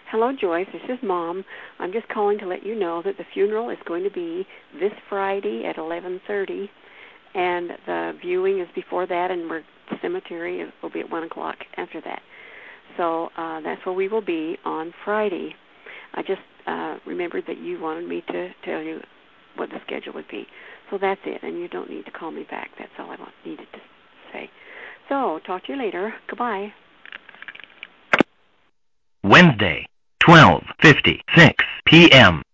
Hello, Joyce. This is Mom. I'm just calling to let you know that the funeral is going to be this Friday at 11:30, and the viewing is before that, and the cemetery will be at 1 o'clock after that. So that's where we will be on Friday. I just remembered that you wanted me to tell you what the schedule would be. So that's it, and you don't need to call me back. That's all I needed to say. So talk to you later. Goodbye. Wednesday, 12:56 p.m.